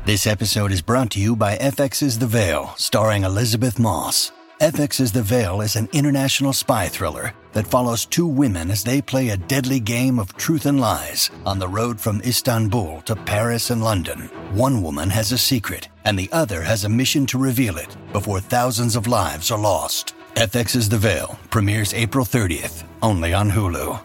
This episode is brought to you by FX's The Veil, starring Elizabeth Moss. FX's The Veil is an international spy thriller that follows two women as they play a deadly game of truth and lies on the road from Istanbul to Paris and London. One woman has a secret, and the other has a mission to reveal it before thousands of lives are lost. FX's The Veil premieres April 30th, only on Hulu.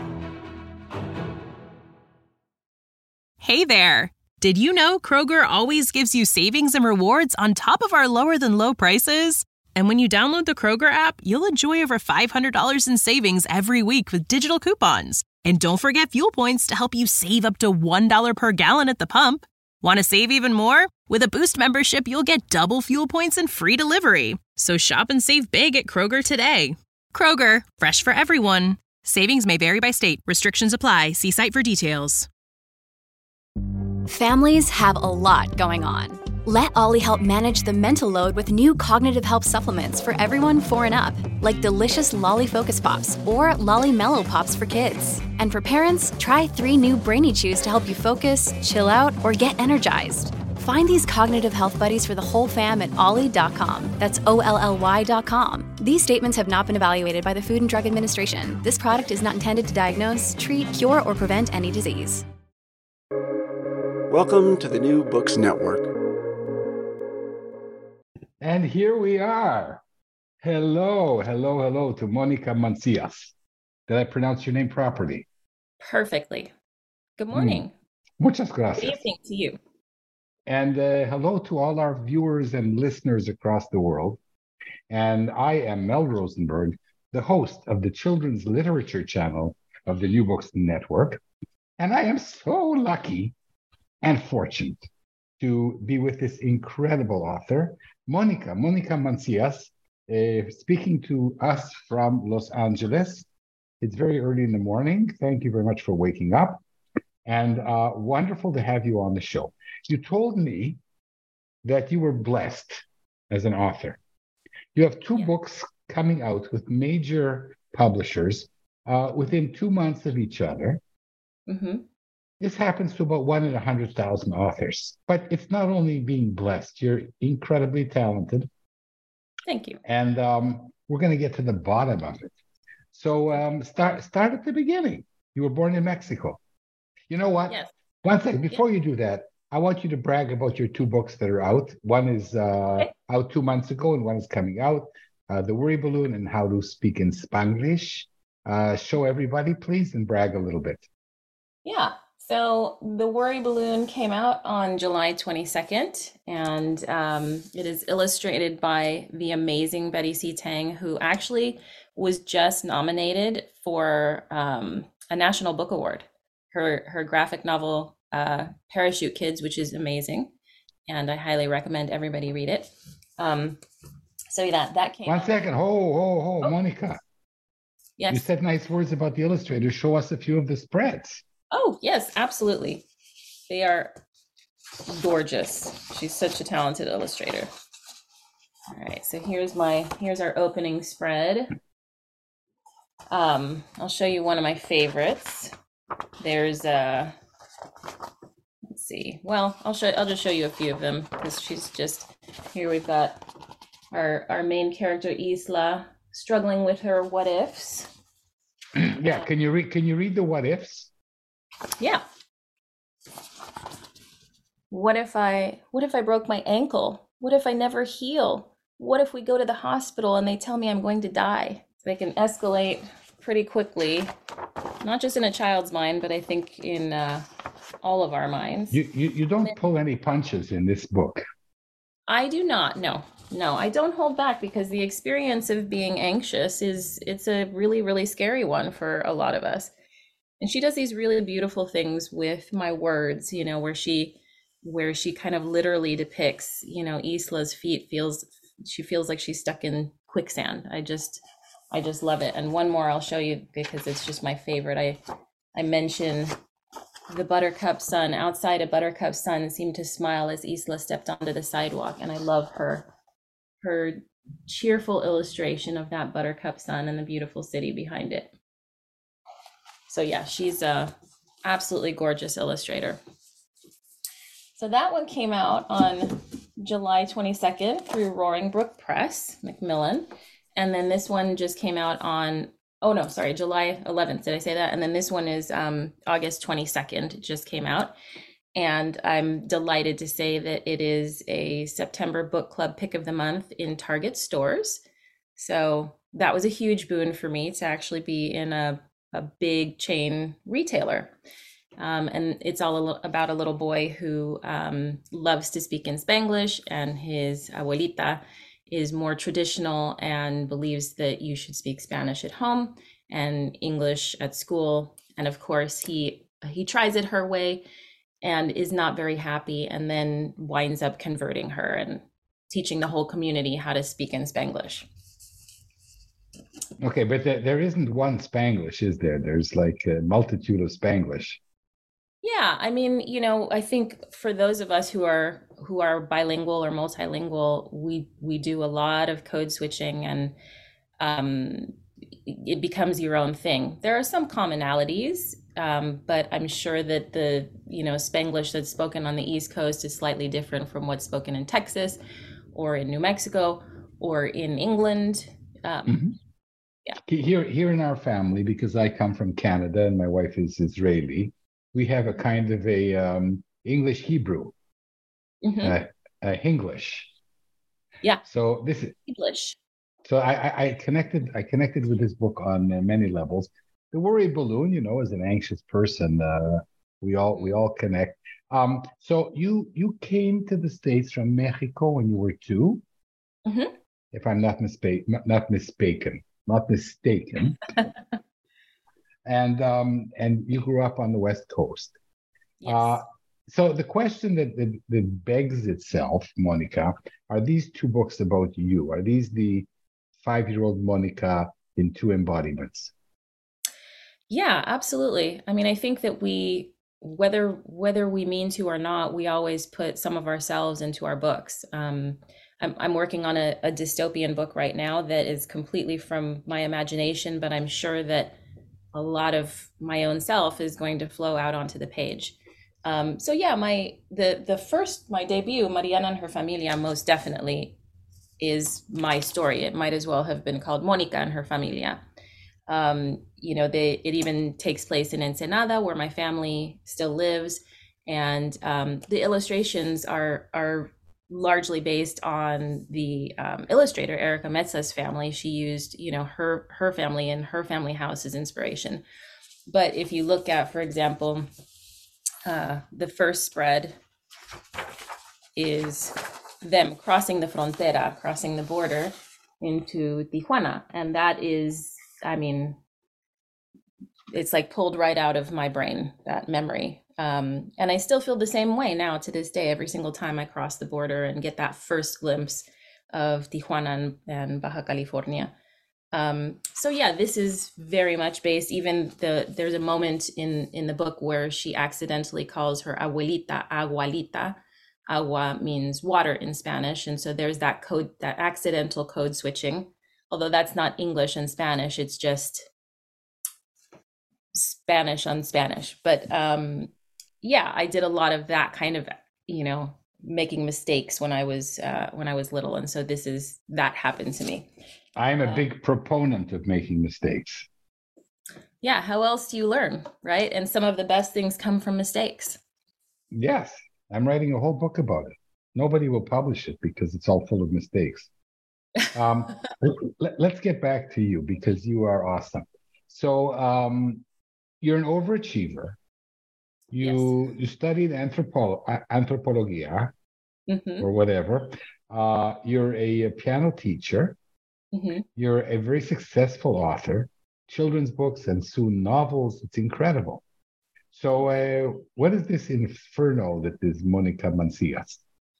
Hey there! Did you know Kroger always gives you savings and rewards on top of our lower-than-low prices? And when you download the Kroger app, you'll enjoy over $500 in savings every week with digital coupons. And don't forget fuel points to help you save up to $1 per gallon at the pump. Want to save even more? With a Boost membership, you'll get double fuel points and free delivery. So shop and save big at Kroger today. Kroger, fresh for everyone. Savings may vary by state. Restrictions apply. See site for details. Families have a lot going on. Let Ollie help manage the mental load with new cognitive help supplements for everyone 4 and up, like delicious Lolly Focus Pops or Lolly Mellow Pops for kids. And for parents, try 3 new Brainy Chews to help you focus, chill out, or get energized. Find these cognitive health buddies for the whole fam at ollie.com. That's OLLY.com. These statements have not been evaluated by the Food and Drug Administration. This product is not intended to diagnose, treat, cure, or prevent any disease. Welcome to the New Books Network. And here we are. Hello to Monica Mancias. Did I pronounce your name properly? Perfectly. Good morning. Muchas gracias. Good evening to you. And hello to all our viewers and listeners across the world. And I am Mel Rosenberg, the host of the Children's Literature channel of the New Books Network. And I am so lucky and fortunate to be with this incredible author, Monica Mancias, speaking to us from Los Angeles. It's very early in the morning. Thank you very much for waking up. And wonderful to have you on the show. You told me that you were blessed as an author. You have 2 books coming out with major publishers within 2 months of each other. Mm-hmm. This happens to about 1 in 100,000 authors. But it's not only being blessed, you're incredibly talented. Thank you. And we're going to get to the bottom of it. So start at the beginning. You were born in Mexico. You know what? Yes. One thing, before you do that, I want you to brag about your 2 books that are out. One is out 2 months ago, and one is coming out. The Worry Balloon and How to Speak in Spanglish. Show everybody, please, and brag a little bit. Yeah. So The Worry Balloon came out on July 22nd, and it is illustrated by the amazing Betty C. Tang, who actually was just nominated for a National Book Award. Her graphic novel, Parachute Kids, which is amazing, and I highly recommend everybody read it. So that came out. 1 second. Oh, Monica. Yes. You said nice words about the illustrator. Show us a few of the spreads. Oh, yes, absolutely. They are gorgeous. She's such a talented illustrator. All right, so here's our opening spread. I'll show you one of my favorites. There's let's see. Well, I'll just show you a few of them because she's just here. We've got our main character Isla struggling with her what ifs. Yeah, can you read the what ifs? Yeah. What if I broke my ankle? What if I never heal? What if we go to the hospital and they tell me I'm going to die? They can escalate pretty quickly, not just in a child's mind, but I think in all of our minds. You don't pull any punches in this book. I do not. No, I don't hold back because the experience of being anxious it's a really, really scary one for a lot of us. And she does these really beautiful things with my words, where she kind of literally depicts, Isla's feet she feels like she's stuck in quicksand. I just love it. And one more I'll show you because it's just my favorite. I mention the buttercup sun. Outside, a buttercup sun seemed to smile as Isla stepped onto the sidewalk. And I love her cheerful illustration of that buttercup sun and the beautiful city behind it. So yeah, she's a absolutely gorgeous illustrator. So that one came out on July 22nd through Roaring Brook Press, Macmillan. And then this one just came out on, oh no, sorry, July 11th. Did I say that? And then this one is August 22nd. It just came out. And I'm delighted to say that it is a September book club pick of the month in Target stores. So that was a huge boon for me to actually be in a big chain retailer. And it's all about a little boy who loves to speak in Spanglish, and his abuelita is more traditional and believes that you should speak Spanish at home and English at school. And of course, he tries it her way and is not very happy, and then winds up converting her and teaching the whole community how to speak in Spanglish. Okay, but there isn't one Spanglish, is there? There's like a multitude of Spanglish. Yeah, I mean, I think for those of us who are bilingual or multilingual, we do a lot of code switching, and it becomes your own thing. There are some commonalities, but I'm sure that the Spanglish that's spoken on the East Coast is slightly different from what's spoken in Texas or in New Mexico or in England. Yeah. Here in our family, because I come from Canada and my wife is Israeli, we have a kind of a English Hebrew, English. Yeah. So this is English. So I connected with this book on many levels. The worry balloon, as an anxious person, we all connect. So you came to the States from Mexico when you were 2, if I'm not mistaken. And you grew up on the West Coast. Yes. So the question that begs itself, Monica, are these 2 books about you? Are these the 5-year-old Monica in 2 embodiments? Yeah, absolutely. I mean, I think that whether we mean to or not, we always put some of ourselves into our books. I'm working on a dystopian book right now that is completely from my imagination, but I'm sure that a lot of my own self is going to flow out onto the page. So yeah, my debut, Mariana and Her Familia, most definitely is my story. It might as well have been called Mónica and Her Familia. It even takes place in Ensenada, where my family still lives, and the illustrations are largely based on the illustrator Erica Metza's family. She used, her family and her family house as inspiration. But if you look at, for example, the first spread is them crossing the frontera, crossing the border into Tijuana. And that is, I mean, it's like pulled right out of my brain, that memory. And I still feel the same way now to this day, every single time I cross the border and get that first glimpse of Tijuana and Baja California. So yeah, this is very much based, there's a moment in the book where she accidentally calls her abuelita agualita. Agua means water in Spanish. And so there's that accidental code switching, although that's not English and Spanish, it's just Spanish on Spanish. But yeah, I did a lot of that kind of, making mistakes when I was little. And so that happened to me. I'm a big proponent of making mistakes. Yeah, how else do you learn, right? And some of the best things come from mistakes. Yes, I'm writing a whole book about it. Nobody will publish it because it's all full of mistakes. Let's get back to you, because you are awesome. So you're an overachiever. You studied anthropologia or whatever. You're a piano teacher. You're a very successful author, children's books and soon novels. It's incredible. So what is this inferno that is Monica Mancias?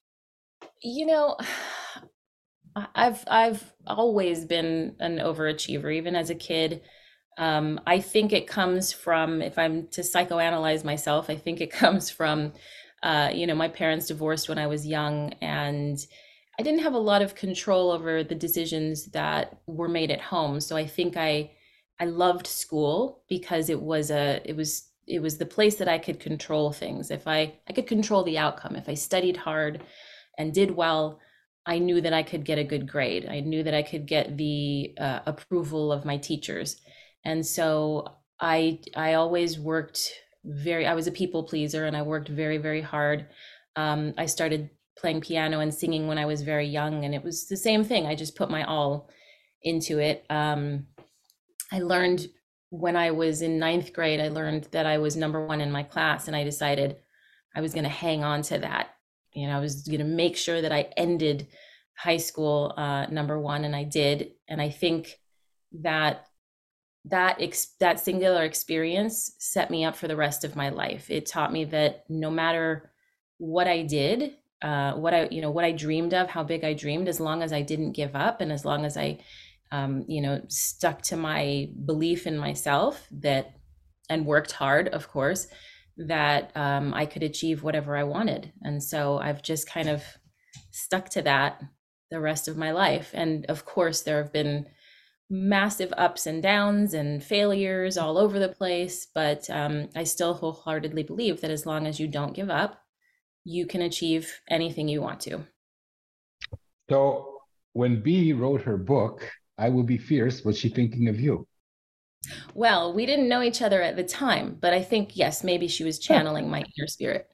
I've always been an overachiever, even as a kid. I think it comes from, if I'm to psychoanalyze myself, I think it comes from, my parents divorced when I was young, and I didn't have a lot of control over the decisions that were made at home. So I think I loved school because it was it was the place that I could control things. If I could control the outcome. If I studied hard and did well, I knew that I could get a good grade. I knew that I could get the approval of my teachers. And so I always worked I was a people pleaser, and I worked very, very hard. I started playing piano and singing when I was very young, and it was the same thing. I just put my all into it. I learned when I was in ninth grade, I learned that I was number one in my class, and I decided I was going to hang on to that. I was going to make sure that I ended high school number one, and I did. And I think that singular experience set me up for the rest of my life. It taught me that no matter what I did, what I dreamed of, how big I dreamed, as long as I didn't give up, and as long as I stuck to my belief in myself and worked hard, of course, that I could achieve whatever I wanted. And so I've just kind of stuck to that the rest of my life. And of course, there have been massive ups and downs and failures all over the place. But I still wholeheartedly believe that as long as you don't give up, you can achieve anything you want to. So when Bea wrote her book, I Will Be Fierce, was she thinking of you? Well, we didn't know each other at the time, but I think, yes, maybe she was channeling my inner spirit.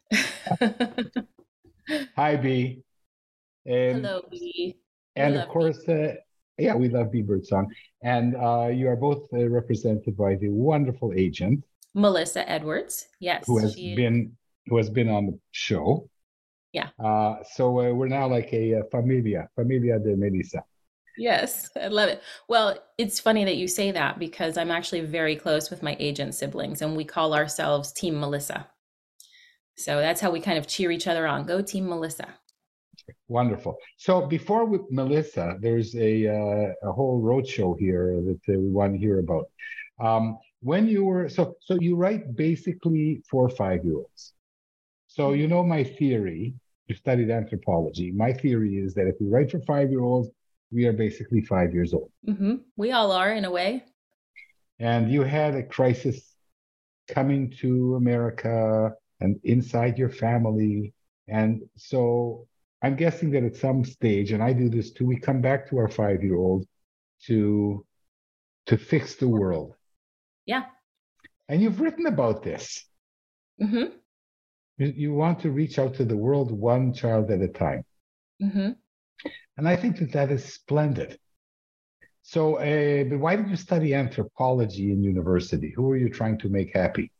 Hi, Bea. Hello, Bea. And of course, we love Bea Birdsong. And you are both represented by the wonderful agent, Melissa Edwards. Yes. Who has been on the show. Yeah. So we're now like a familia de Melissa. Yes, I love it. Well, it's funny that you say that, because I'm actually very close with my agent siblings, and we call ourselves Team Melissa. So that's how we kind of cheer each other on. Go Team Melissa. Wonderful. So before with Melissa, there's a whole roadshow here that we want to hear about. When you were, so you write basically for 5-year-olds. So you know my theory, you studied anthropology. My theory is that if we write for 5-year-olds, we are basically 5 years old. Mm-hmm. We all are, in a way. And you had a crisis coming to America and inside your family. And so I'm guessing that at some stage, and I do this too, we come back to our 5-year-old to fix the world. Yeah. And you've written about this. Mm-hmm. You want to reach out to the world one child at a time. Mm-hmm. And I think that is splendid. So, but why did you study anthropology in university? Who were you trying to make happy?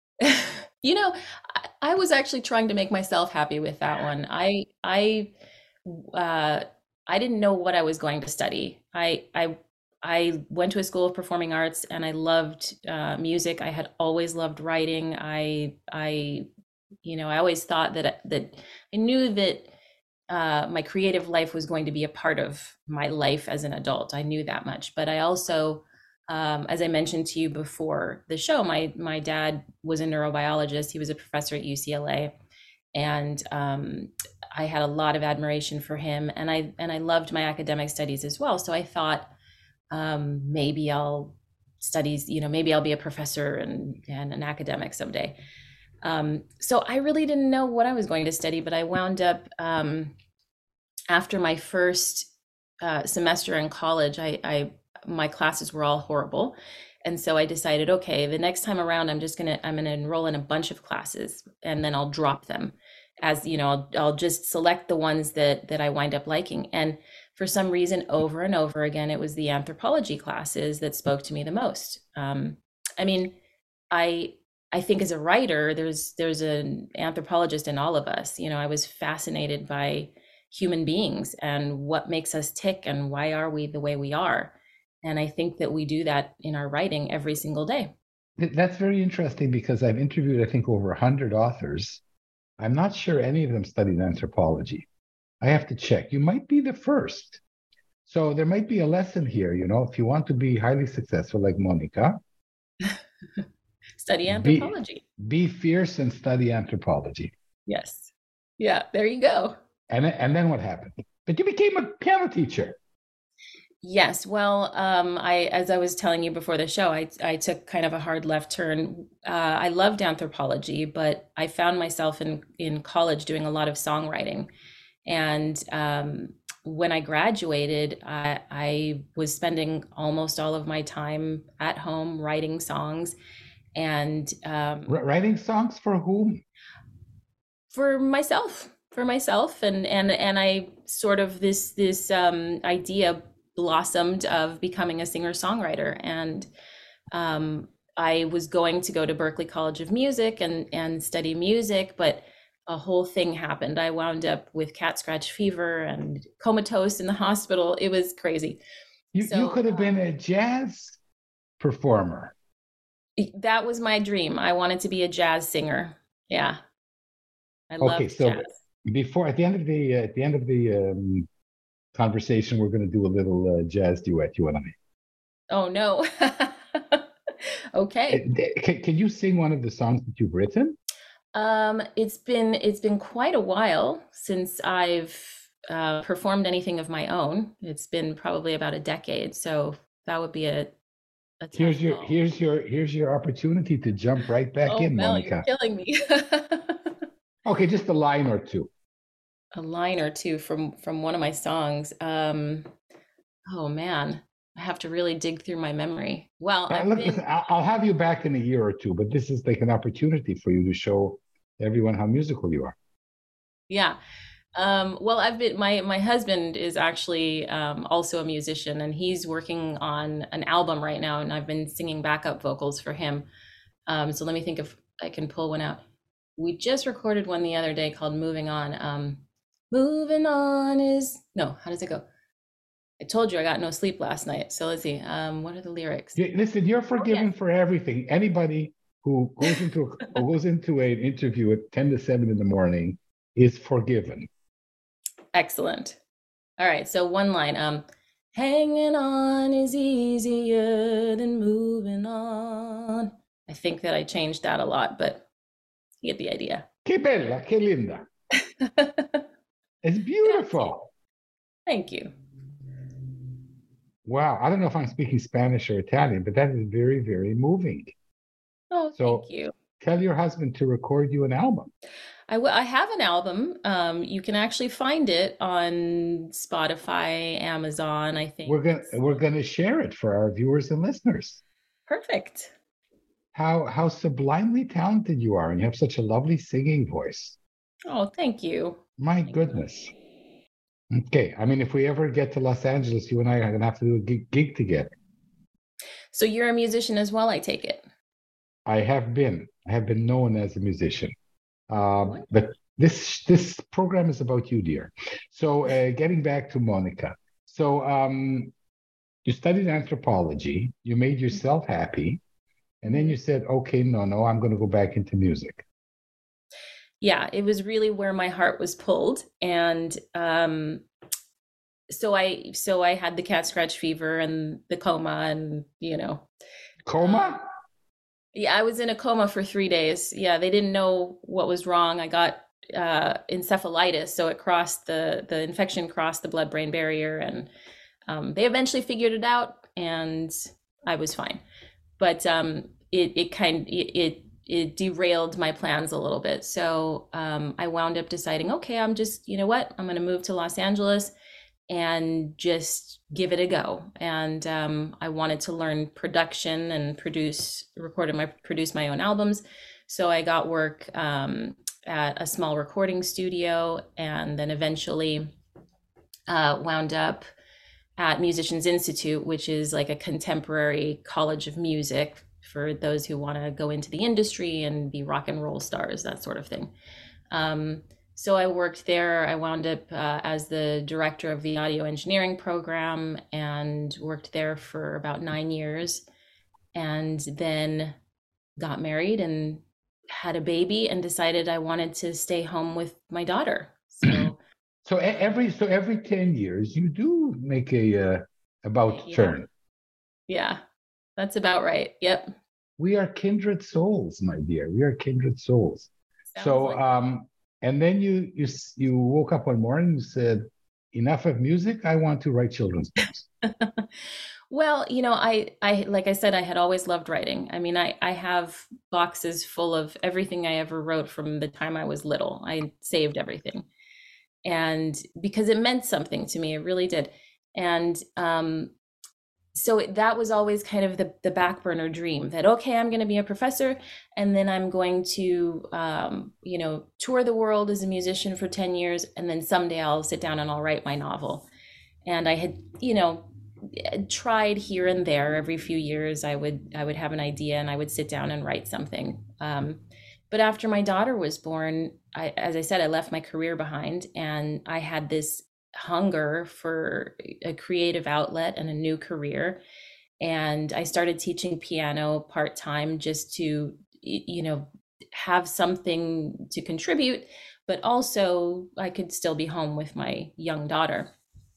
I was actually trying to make myself happy with that one. I didn't know what I was going to study. I went to a school of performing arts, and I loved music. I had always loved writing. I always thought that I knew that my creative life was going to be a part of my life as an adult. I knew that much. But I also, as I mentioned to you before the show, my dad was a neurobiologist. He was a professor at UCLA. And I had a lot of admiration for him. And I loved my academic studies as well. So I thought maybe I'll maybe I'll be a professor and an academic someday. So I really didn't know what I was going to study, but I wound up, after my first semester in college, my classes were all horrible. And so I decided, okay, the next time around, I'm going to enroll in a bunch of classes, and then I'll drop them as, I'll just select the ones that I wind up liking. And for some reason, over and over again, it was the anthropology classes that spoke to me the most. I think as a writer, there's an anthropologist in all of us. I was fascinated by human beings and what makes us tick and why are we the way we are. And I think that we do that in our writing every single day. That's very interesting, because I've interviewed, I think, over 100 authors. I'm not sure any of them studied anthropology. I have to check. You might be the first. So there might be a lesson here, if you want to be highly successful like Monica. Study anthropology. Be fierce and study anthropology. Yes. Yeah, there you go. And then what happened? But you became a piano teacher. Yes. Well, as I was telling you before the show, I took kind of a hard left turn. I loved anthropology, but I found myself in college doing a lot of songwriting. And when I graduated, I was spending almost all of my time at home writing songs. And Writing songs for whom? For myself, and I sort of this idea blossomed of becoming a singer-songwriter. And I was going to go to Berklee College of Music and study music, but a whole thing happened. I wound up with cat scratch fever and comatose in the hospital. It was crazy. You could have been a jazz performer. That was my dream. I wanted to be a jazz singer. Yeah. I Okay, loved so jazz. before at the end of the conversation, we're going to do a little jazz duet, you and I. Oh no. Okay. Can you sing one of the songs that you've written? It's been quite a while since I've performed anything of my own. It's been probably about a decade, so that would be a tough call. Here's your opportunity to jump right back Oh, in, Mel, Monica. you're killing me. Okay, just a line or two. A line or two from one of my songs. Oh man, I have to really dig through my memory. Well, Listen, I'll have you back in a year or two, but this is like an opportunity for you to show everyone how musical you are. Yeah. Well, my husband is actually also a musician, and he's working on an album right now, and I've been singing backup vocals for him. So let me think if I can pull one out. We just recorded one the other day called Moving On. Moving on is, no, how does it go? I told you I got no sleep last night. So let's see. What are the lyrics? Listen, you're forgiven for everything. Anybody who goes into an interview at 10 to 7 in the morning is forgiven. Excellent. All right. So one line. Hanging on is easier than moving on. I think that I changed that a lot, but you get the idea. Que bella, que linda. It's beautiful. Thank you. Wow. I don't know if I'm speaking Spanish or Italian, but that is very, very moving. Oh, So thank you. tell your husband to record you an album. I have an album. You can actually find it on Spotify, Amazon, I think. We're gonna share it for our viewers and listeners. Perfect. How sublimely talented you are, and you have such a lovely singing voice. Oh, thank you. My goodness. Okay, I mean, if we ever get to Los Angeles, you and I are gonna have to do a gig together. So you're a musician as well, I take it. I have been known as a musician, but this program is about you, dear. So getting back to Monica. So you studied anthropology, you made yourself happy, and then you said, okay, no, I'm going to go back into music. Yeah, it was really where my heart was pulled. And so I had the cat scratch fever and the coma, and Coma? Yeah, I was in a coma for 3 days. Yeah, they didn't know what was wrong. I got encephalitis, so the infection crossed the blood-brain barrier, and they eventually figured it out, and I was fine. But it derailed my plans a little bit. So I wound up deciding, okay, I'm just, you know what, I'm going to move to Los Angeles and just give it a go. And I wanted to learn production and produce my own albums. So I got work at a small recording studio, and then eventually wound up at Musicians Institute, which is like a contemporary college of music for those who want to go into the industry and be rock and roll stars, that sort of thing. So I worked there. I wound up as the director of the audio engineering program, and worked there for about 9 years, and then got married and had a baby and decided I wanted to stay home with my daughter. So every 10 years you do make a about turn. Yeah, that's about right. Yep. We are kindred souls, my dear. We are kindred souls. And then you woke up one morning and you said, enough of music. I want to write children's books. Well, I like I said, I had always loved writing. I mean, I have boxes full of everything I ever wrote from the time I was little. I saved everything. And because it meant something to me, it really did. And so that was always kind of the back burner dream that, okay, I'm going to be a professor, and then I'm going to, tour the world as a musician for 10 years. And then someday I'll sit down and I'll write my novel. And I had, tried here and there. Every few years I would have an idea and I would sit down and write something. But after my daughter was born, as I said, I left my career behind, and I had this hunger for a creative outlet and a new career. And I started teaching piano part-time just to, have something to contribute, but also I could still be home with my young daughter.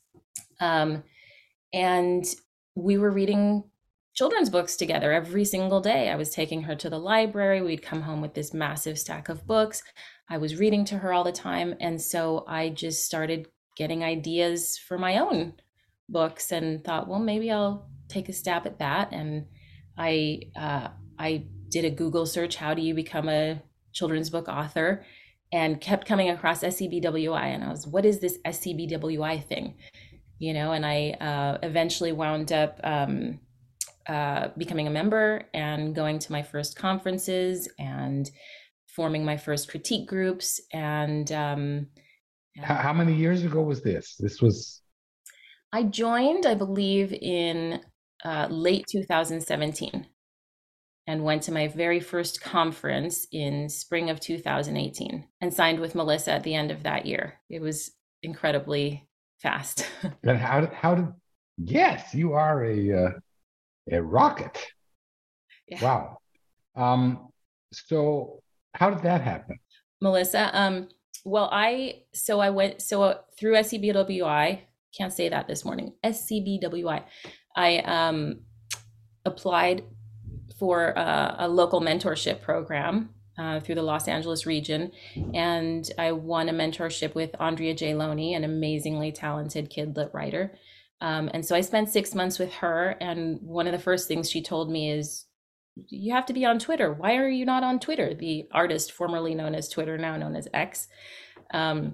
And we were reading children's books together every single day. I was taking her to the library. We'd come home with this massive stack of books. I was reading to her all the time. And so I just started getting ideas for my own books and thought, well, maybe I'll take a stab at that. And I did a Google search, how do you become a children's book author? And kept coming across SCBWI. And I was, what is this SCBWI thing? And I eventually wound up becoming a member and going to my first conferences and forming my first critique groups. And how many years ago was this? I joined, I believe, in late 2017 and went to my very first conference in spring of 2018 and signed with Melissa at the end of that year. It was incredibly fast. And how did yes, you are a rocket. Yeah. Wow. So how did that happen? Melissa, well, I went through SCBWI, can't say that this morning, SCBWI. I applied for a local mentorship program through the Los Angeles region. And I won a mentorship with Andrea J. Loney, an amazingly talented kid lit writer. And so I spent 6 months with her. And one of the first things she told me is, you have to be on Twitter. Why are you not on Twitter? The artist formerly known as Twitter, now known as X. I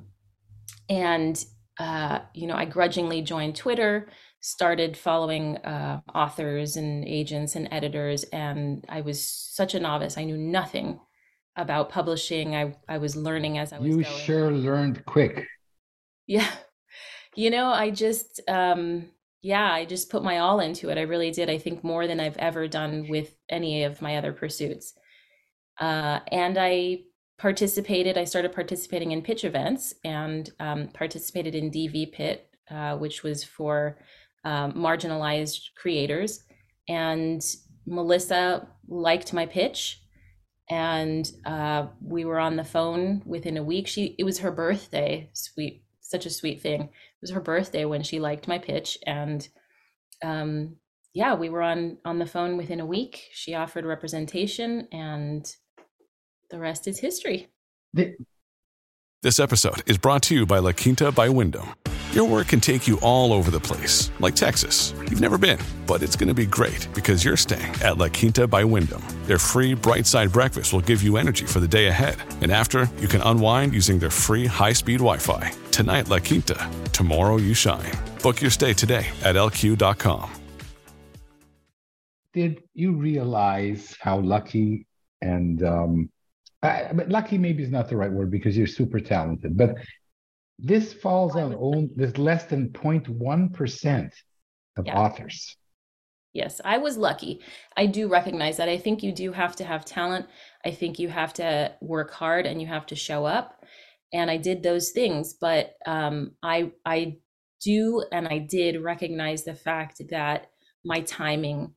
grudgingly joined Twitter, started following authors and agents and editors. And I was such a novice. I knew nothing about publishing. I was learning as I was going. You sure learned quick. Yeah. I just, I just put my all into it. I really did. I think more than I've ever done with any of my other pursuits. And I started participating in pitch events and participated in DV Pit, which was for marginalized creators. And Melissa liked my pitch. And we were on the phone within a week. It was her birthday. Such a sweet thing. It was her birthday when she liked my pitch. And we were on the phone within a week. She offered representation, and the rest is history. This episode is brought to you by La Quinta by Wyndham. Your work can take you all over the place, like Texas. You've never been, but it's going to be great because you're staying at La Quinta by Wyndham. Their free Bright Side breakfast will give you energy for the day ahead. And after, you can unwind using their free high-speed Wi-Fi. Tonight, La Quinta. Tomorrow, you shine. Book your stay today at lq.com. Did you realize how lucky and... but lucky maybe is not the right word because you're super talented, but this falls on this less than 0.1% of authors. Yes, I was lucky. I do recognize that. I think you do have to have talent. I think you have to work hard and you have to show up. And I did those things, but I do and I did recognize the fact that my timing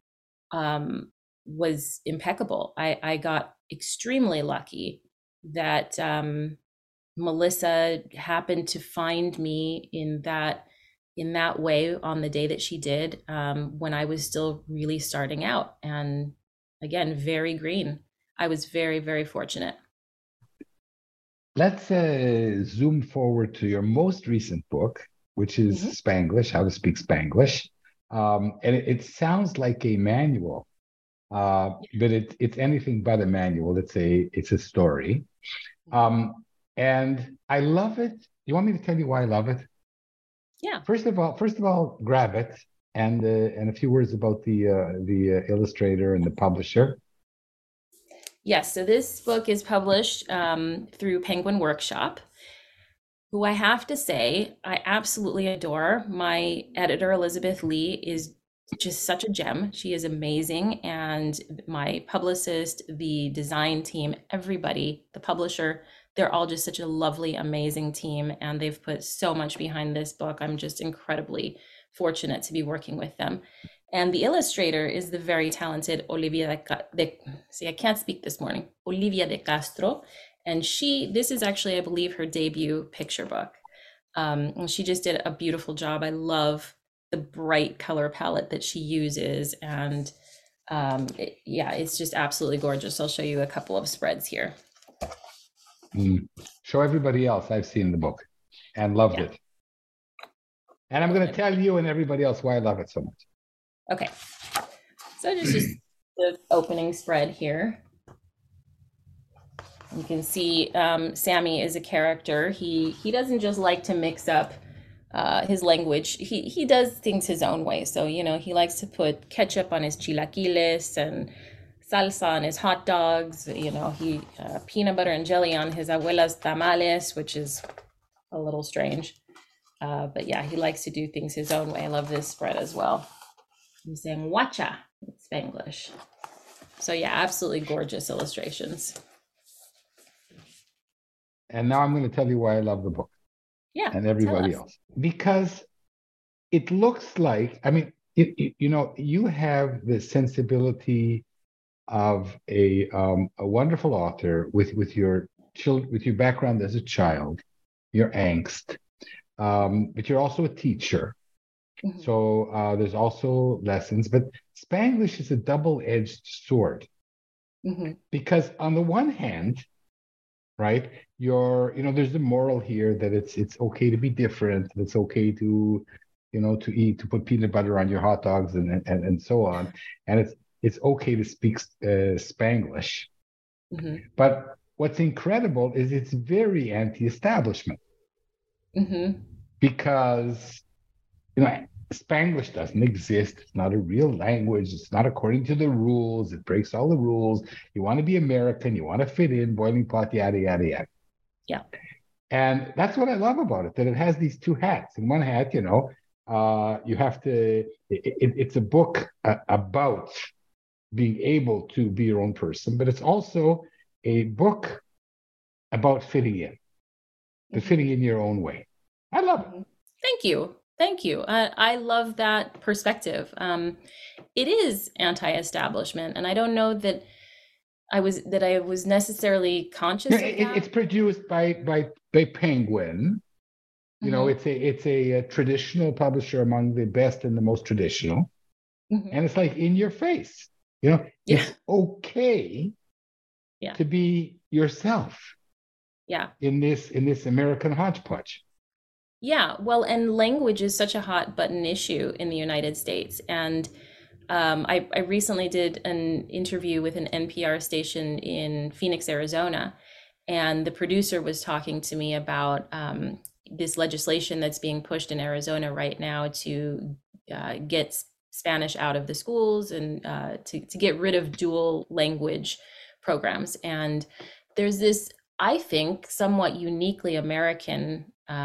was impeccable. I got extremely lucky that Melissa happened to find me in that way on the day that she did, when I was still really starting out. And again, very green. I was very, very fortunate. Let's zoom forward to your most recent book, which is Spanglish, how to speak Spanglish. And it sounds like a manual, but it's anything but a manual. It's a story. And I love it. You want me to tell you why I love it? Yeah. First of all, grab it and a few words about the illustrator and the publisher. Yes. So this book is published through Penguin Workshop, who I have to say I absolutely adore. My editor, Elizabeth Lee, is just such a gem. She is amazing. And my publicist, the design team, everybody, the publisher, they're all just such a lovely, amazing team. And they've put so much behind this book. I'm just incredibly fortunate to be working with them. And the illustrator is the very talented Olivia I can't speak this morning, Olivia de Castro. And this is actually, I believe, her debut picture book. And she just did a beautiful job. I love the bright color palette that she uses. And it's just absolutely gorgeous. I'll show you a couple of spreads here. Show everybody else. I've seen the book and loved it. And I'm going to tell you and everybody else why I love it so much. Okay. So just the opening spread here. You can see Sammy is a character. He doesn't just like to mix up his language. He does things his own way. So, he likes to put ketchup on his chilaquiles and salsa on his hot dogs. He peanut butter and jelly on his abuela's tamales, which is a little strange. But yeah, he likes to do things his own way. I love this spread as well. He's saying "wacha" in Spanglish. So yeah, absolutely gorgeous illustrations. And now I'm going to tell you why I love the book. Yeah. And everybody else. Because it looks like, you have the sensibility of a wonderful author with your background as a child, your angst, but you're also a teacher. Mm-hmm. So there's also lessons, but Spanglish is a double-edged sword. Mm-hmm. Because on the one hand, right, there's the moral here that it's okay to be different. It's okay to put peanut butter on your hot dogs and so on. And it's okay to speak Spanglish. Mm-hmm. But what's incredible is it's very anti-establishment. Mm-hmm. Because, Spanglish doesn't exist. It's not a real language. It's not according to the rules. It breaks all the rules. You want to be American. You want to fit in, boiling pot, yada, yada, yada. Yeah. And that's what I love about it, that it has these two hats. In one hat, you have to, it's a book about being able to be your own person, but it's also a book about fitting in, but fitting in your own way. I love it. Thank you. Thank you. I love that perspective. It is anti-establishment, and I don't know that I was necessarily conscious of that. It's produced by Penguin. Mm-hmm. It's a traditional publisher, among the best and the most traditional. Mm-hmm. And it's like in your face. It's okay to be yourself. Yeah. In this American hodgepodge. Yeah, well, and language is such a hot button issue in the United States. And I recently did an interview with an NPR station in Phoenix, Arizona, and the producer was talking to me about this legislation that's being pushed in Arizona right now to get Spanish out of the schools and to get rid of dual language programs. And there's this, I think, somewhat uniquely American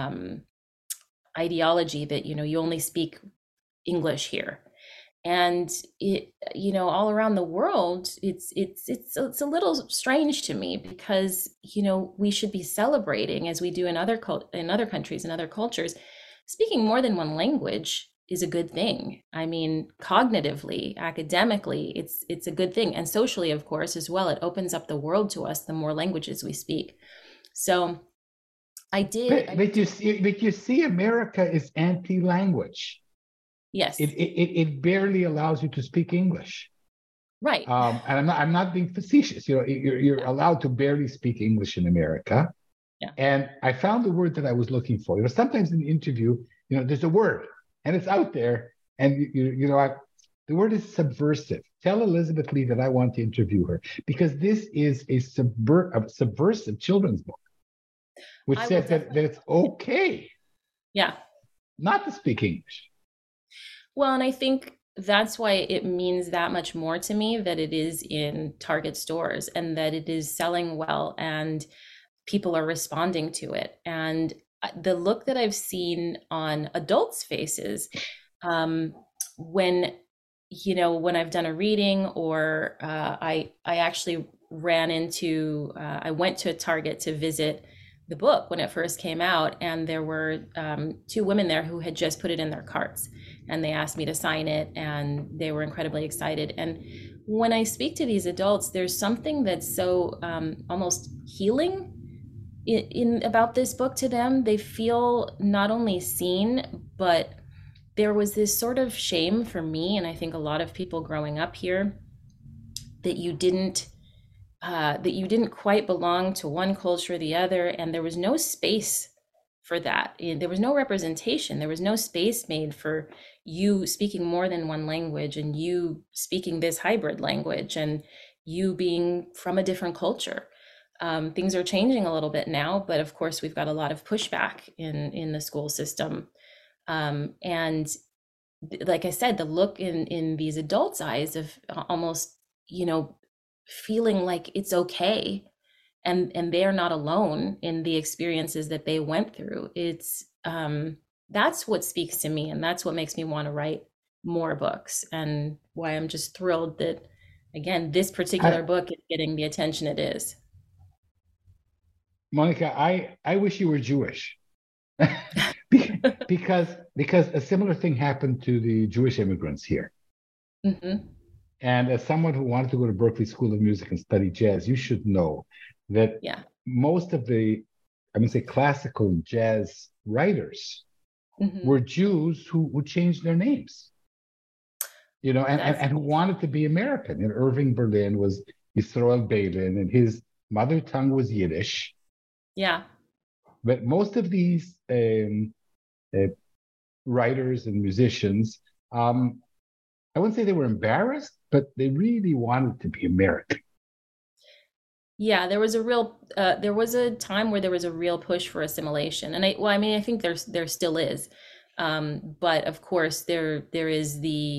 ideology that you only speak English here, and it all around the world it's a little strange to me, because we should be celebrating, as we do in other countries and other cultures. Speaking more than one language is a good thing. I mean, cognitively, academically, it's a good thing, and socially, of course, as well. It opens up the world to us the more languages we speak. So but you see, America is anti-language. Yes. It barely allows you to speak English. Right. And I'm not being facetious. You're allowed to barely speak English in America. Yeah. And I found the word that I was looking for. Sometimes in the interview, there's a word and it's out there, and the word is subversive. Tell Elizabeth Lee that I want to interview her, because this is a subversive children's book, which says that it's okay, not to speak English. Well, and I think that's why it means that much more to me that it is in Target stores and that it is selling well and people are responding to it. And the look that I've seen on adults' faces when I've done a reading, or I actually I went to a Target to visit the book when it first came out, and there were 2 women there who had just put it in their carts, and they asked me to sign it, and they were incredibly excited. And when I speak to these adults, there's something that's so almost healing in about this book to them. They feel not only seen, but there was this sort of shame for me, and I think a lot of people growing up here, that you didn't quite belong to one culture or the other, and there was no space for that. There was no representation. There was no space made for you speaking more than one language, and you speaking this hybrid language, and you being from a different culture. Things are changing a little bit now, but of course we've got a lot of pushback in the school system. And like I said, the look in these adults' eyes of almost, feeling like it's okay, and they're not alone in the experiences that they went through. It's that's what speaks to me, and that's what makes me want to write more books, and why I'm just thrilled that, again, this particular book is getting the attention it is. Monica, I wish you were Jewish. because a similar thing happened to the Jewish immigrants here. Mm-hmm. And as someone who wanted to go to Berklee School of Music and study jazz, you should know that most of the, classical jazz writers were Jews who changed their names, and who wanted to be American. And Irving Berlin was Yisroel Beilin, and his mother tongue was Yiddish. Yeah. But most of these writers and musicians, I wouldn't say they were embarrassed, but they really wanted to be American. Yeah, there was a time where there was a real push for assimilation, and I think there still is, but of course there is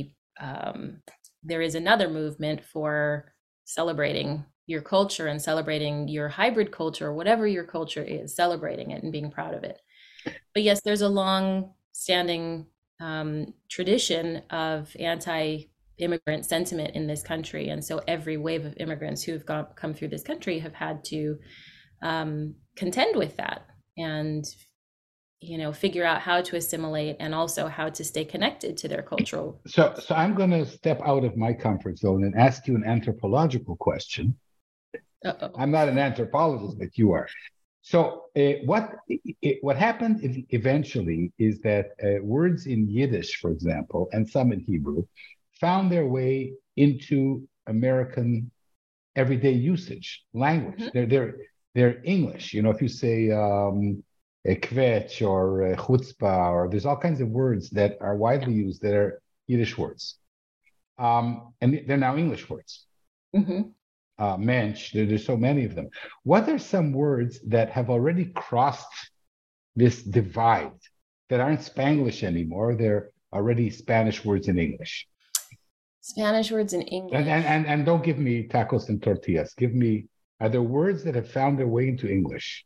another movement for celebrating your culture and celebrating your hybrid culture, whatever your culture is, celebrating it and being proud of it. But yes, there's a long-standing tradition of anti-immigrant sentiment in this country, and so every wave of immigrants who have come through this country have had to contend with that, and figure out how to assimilate and also how to stay connected to their cultural. So I'm going to step out of my comfort zone and ask you an anthropological question. Uh-oh. I'm not an anthropologist, but you are. So what happened eventually is that words in Yiddish, for example, and some in Hebrew, found their way into American everyday usage language. Mm-hmm. They're English. If you say kvetch or chutzpah, or there's all kinds of words that are widely used that are Yiddish words, and they're now English words. Mm-hmm. Mensch, there's so many of them. What are some words that have already crossed this divide that aren't Spanglish anymore? They're already Spanish words in English. Spanish words in English. And don't give me tacos and tortillas. Are there words that have found their way into English?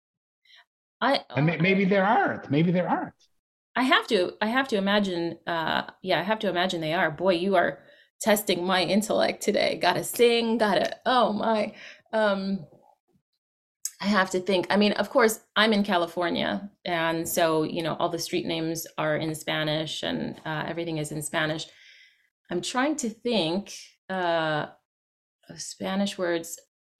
Maybe there aren't. I have to imagine. I have to imagine they are. Boy, you are testing my intellect today. Oh my. I have to think. Of course, I'm in California, and so all the street names are in Spanish, and everything is in Spanish. I'm trying to think of Spanish words.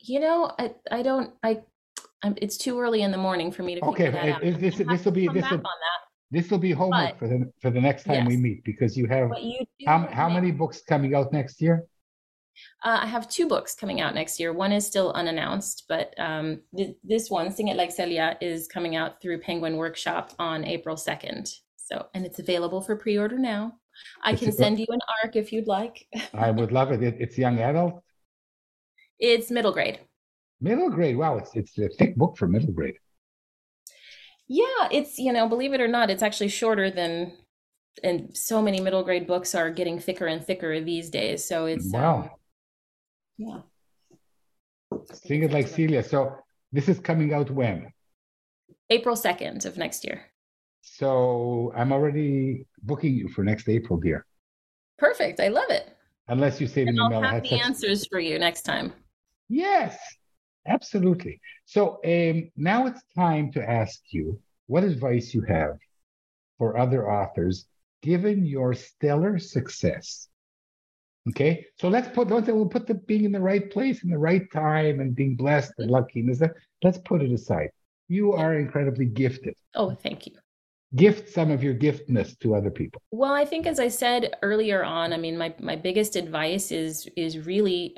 It's too early in the morning for me to figure that out. This will be homework for the next time we meet, because you have how many books coming out next year? I have 2 books coming out next year. One is still unannounced, but this one, Sing It Like Celia, is coming out through Penguin Workshop on April 2nd. So, and it's available for pre-order now. I can send you an ARC if you'd like. I would love it. It's young adult? It's middle grade. Middle grade. Wow, it's a thick book for middle grade. Yeah, it's, believe it or not, it's actually shorter than, and so many middle grade books are getting thicker and thicker these days. So it's, wow. Yeah. Sing It Like Celia. So this is coming out when? April 2nd of next year. So I'm already booking you for next April, dear. Perfect. I love it. Unless you say to me, I'll have the answers for you next time. Yes, absolutely. So now it's time to ask you what advice you have for other authors, given your stellar success. Okay, so we'll put the being in the right place in the right time and being blessed and lucky. Let's put it aside. You are incredibly gifted. Oh, thank you. Gift some of your giftedness to other people. Well, I think, as I said earlier on, I mean, my biggest advice is really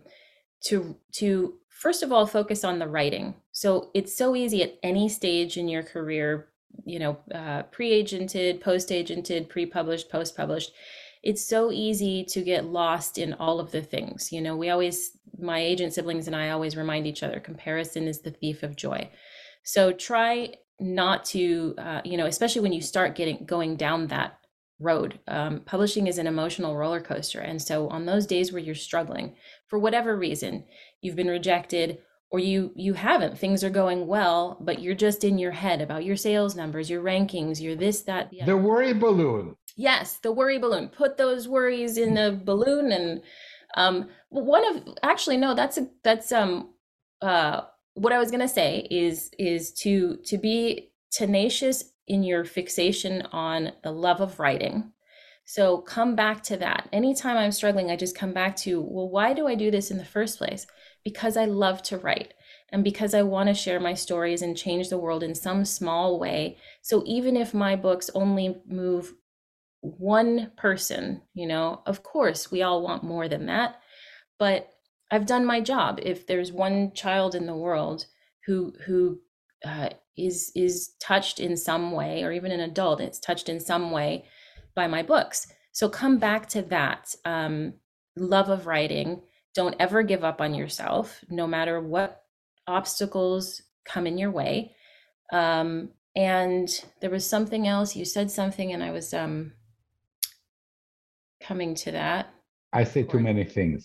to first of all focus on the writing. So it's so easy at any stage in your career, pre-agented, post-agented, pre-published, post-published. It's so easy to get lost in all of the things. My agent siblings and I always remind each other, comparison is the thief of joy. So try not to, especially when you start going down that road. Publishing is an emotional roller coaster. And so on those days where you're struggling, for whatever reason, you've been rejected, or you haven't, things are going well, but you're just in your head about your sales numbers, your rankings, your this, that, the other. The worry balloon. Yes, the worry balloon. Put those worries in a balloon. And what I was going to say is to be tenacious in your fixation on the love of writing. So come back to that. Anytime I'm struggling, I just come back to, well, why do I do this in the first place? Because I love to write, and because I want to share my stories and change the world in some small way. So even if my books only move one person, of course we all want more than that, but I've done my job. If there's one child in the world who is touched in some way, or even an adult, it's touched in some way by my books. So come back to that love of writing. Don't ever give up on yourself, no matter what obstacles come in your way. And there was something else. You said something, and I was coming to that. I say too many things.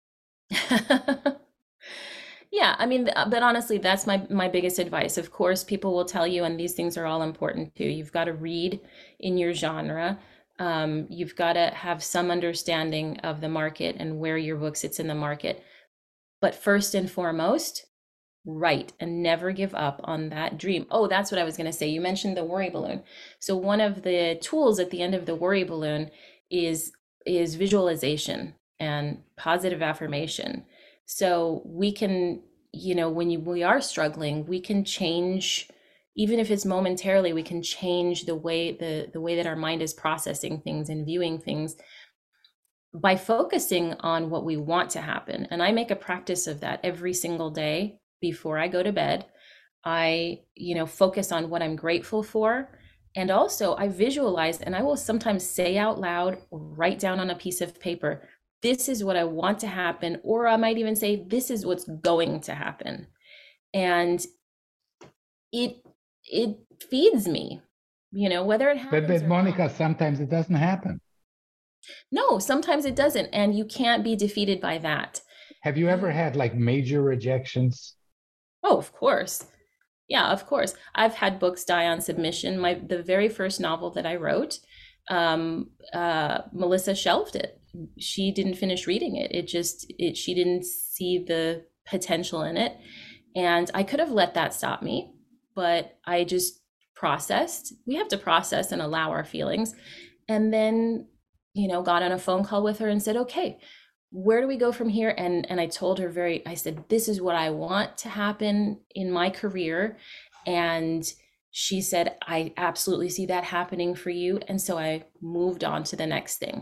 Yeah, I mean, but honestly, that's my biggest advice. Of course, people will tell you, and these things are all important too. You've got to read in your genre. You've got to have some understanding of the market and where your book sits in the market. But first and foremost, write, and never give up on that dream. Oh, that's what I was going to say. You mentioned the worry balloon. So one of the tools at the end of the worry balloon is visualization and positive affirmation. So we can, when we are struggling, we can change, even if it's momentarily, we can change the way that our mind is processing things and viewing things by focusing on what we want to happen. And I make a practice of that every single day before I go to bed. I, focus on what I'm grateful for. And also I visualize, and I will sometimes say out loud or write down on a piece of paper, this is what I want to happen. Or I might even say, this is what's going to happen. And it feeds me, whether it happens. But Monica, sometimes it doesn't happen. No, sometimes it doesn't. And you can't be defeated by that. Have you ever had major rejections? Oh, of course. Yeah, of course. I've had books die on submission. The very first novel that I wrote, Melissa shelved it. She didn't finish reading it. She didn't see the potential in it. And I could have let that stop me, but I just processed. We have to process and allow our feelings. And then, got on a phone call with her and said, okay, where do we go from here? And I told her I said, this is what I want to happen in my career. And she said, I absolutely see that happening for you. And so I moved on to the next thing.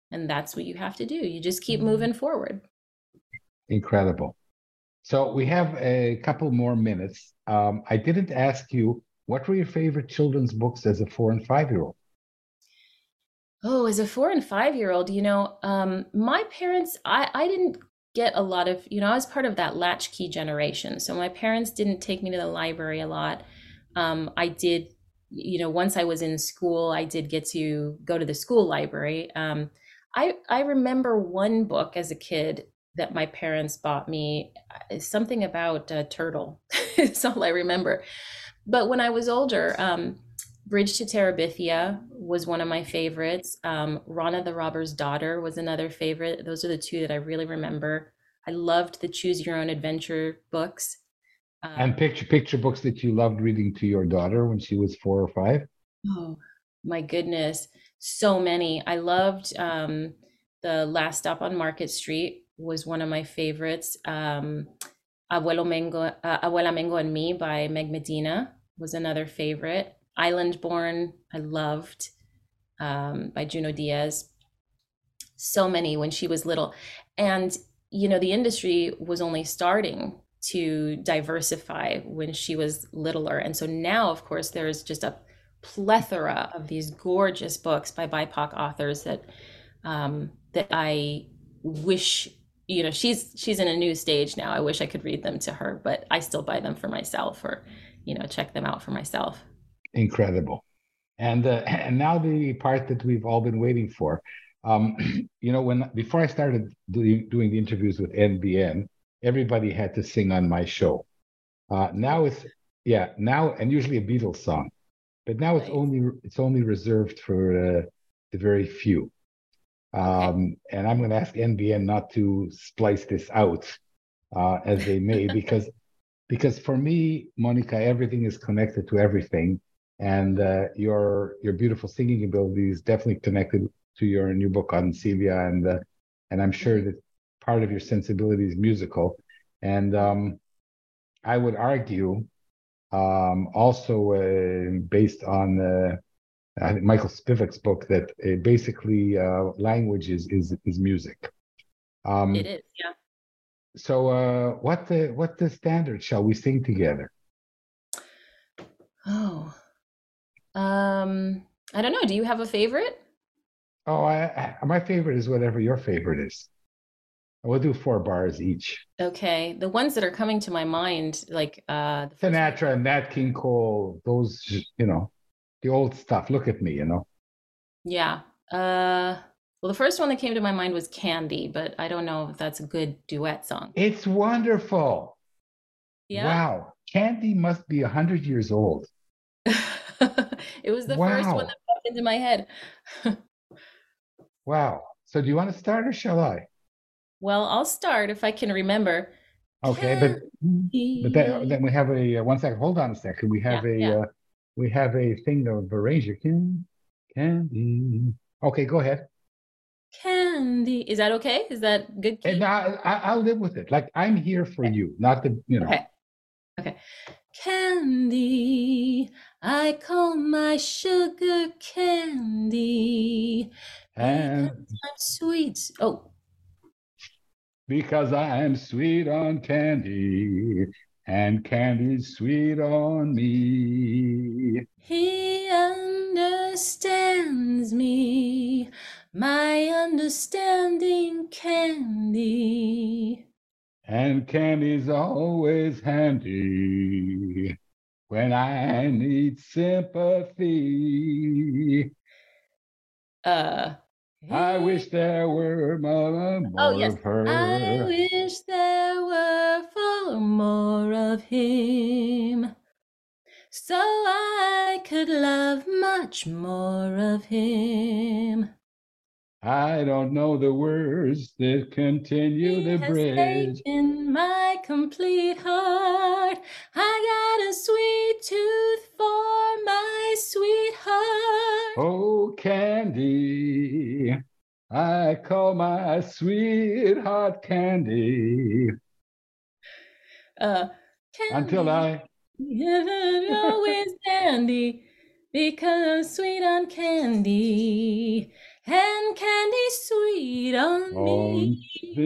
And that's what you have to do. You just keep moving forward. Incredible. So we have a couple more minutes. I didn't ask you, what were your favorite children's books as a 4 and 5-year-old? Oh, as a 4 and 5-year-old, my parents, I didn't get a lot of, I was part of that latchkey generation. So my parents didn't take me to the library a lot. I did, once I was in school, I did get to go to the school library. I remember one book as a kid that my parents bought me, something about a turtle. It's all I remember. But when I was older, Bridge to Terabithia was one of my favorites. Rana the Robber's Daughter was another favorite. Those are the two that I really remember. I loved the Choose Your Own Adventure books. And picture books that you loved reading to your daughter when she was 4 or 5? Oh, my goodness. So many. I loved The Last Stop on Market Street was one of my favorites. Abuela Mengo and Me by Meg Medina was another favorite. Island Born, I loved, by Junot Diaz. So many when she was little. And, the industry was only starting to diversify when she was littler. And so now, of course, there's just a plethora of these gorgeous books by BIPOC authors that I wish, she's in a new stage now. I wish I could read them to her, but I still buy them for myself or, check them out for myself. Incredible. And now the part that we've all been waiting for. Before I started doing the interviews with NBN, everybody had to sing on my show. Now and usually a Beatles song, but now it's only reserved for the very few. And I'm going to ask NBN not to splice this out as they may, because for me, Monica, everything is connected to everything. And your beautiful singing ability is definitely connected to your new book on Celia, and I'm sure that part of your sensibility is musical. And I would argue, also based on I think Michael Spivak's book, that basically language is music. It is, yeah. So what the standard shall we sing together? Oh. I don't know. Do you have a favorite? Oh, my favorite is whatever your favorite is. We'll do 4 bars each. Okay. The ones that are coming to my mind, like Sinatra and Nat King Cole, those, the old stuff. Look at me, Yeah. Well, the first one that came to my mind was Candy, but I don't know if that's a good duet song. It's wonderful. Yeah. Wow. Candy must be 100 years old. It was the first one that popped into my head. Wow. So do you want to start or shall I? Well, I'll start if I can remember. Okay, but then we have a 1 second. Hold on a second. We have we have a thing of arranger. Candy. Okay, go ahead. Candy. Is that okay? Is that good? And I'll live with it. Like, I'm here for you, not the, Okay. Candy, I call my sugar candy. And because I'm sweet. Oh. Because I'm sweet on candy, and candy's sweet on me. He understands me, my understanding candy. And candy's always handy when I need sympathy. I wish there were more of her. I wish there were more of him, so I could love much more of him. I don't know the words that continue the bridge. In my complete heart, I got a sweet tooth for my sweetheart. Oh, candy, I call my sweetheart candy. Candy. Until I always candy, because I'm sweet on candy. and candy sweet on me.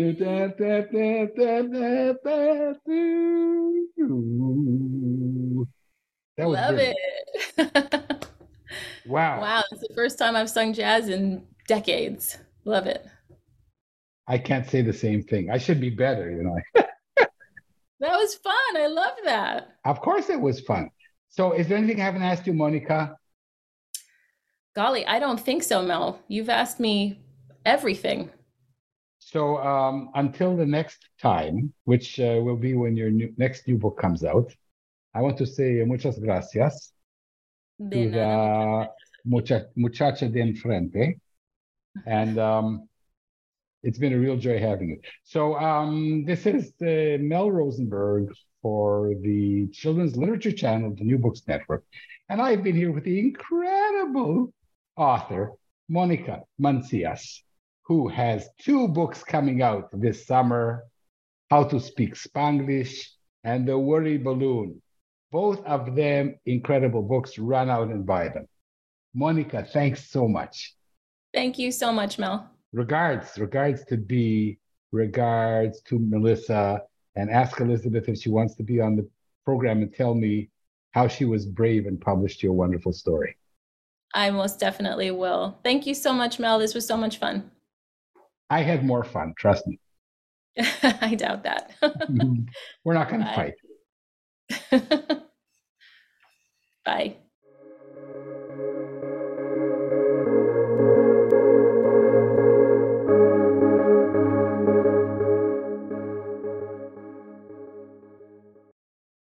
That was Love brilliant. it. Wow. Wow, it's the first time I've sung jazz in decades. Love it. I can't say the same thing. I should be better, you know. That was fun. I love that. Of course it was fun. So is there anything I haven't asked you, Monica? Golly, I don't think so, Mel. You've asked me everything. So until the next time, which will be when your next new book comes out, I want to say muchas gracias De to nada. the muchacha de enfrente. And it's been a real joy having you. So this is Mel Rosenberg for the Children's Literature Channel of the New Books Network. And I've been here with the incredible author, Monica Mancias, who has 2 books coming out this summer, How to Speak Spanglish and The Worry Balloon. Both of them incredible books. Run out and buy them. Monica, thanks so much. Thank you so much, Mel. Regards to Bea, regards to Melissa, and ask Elizabeth if she wants to be on the program and tell me how she was brave and published your wonderful story. I most definitely will. Thank you so much, Mel. This was so much fun. I had more fun, trust me. I doubt that. We're not going to fight. Bye.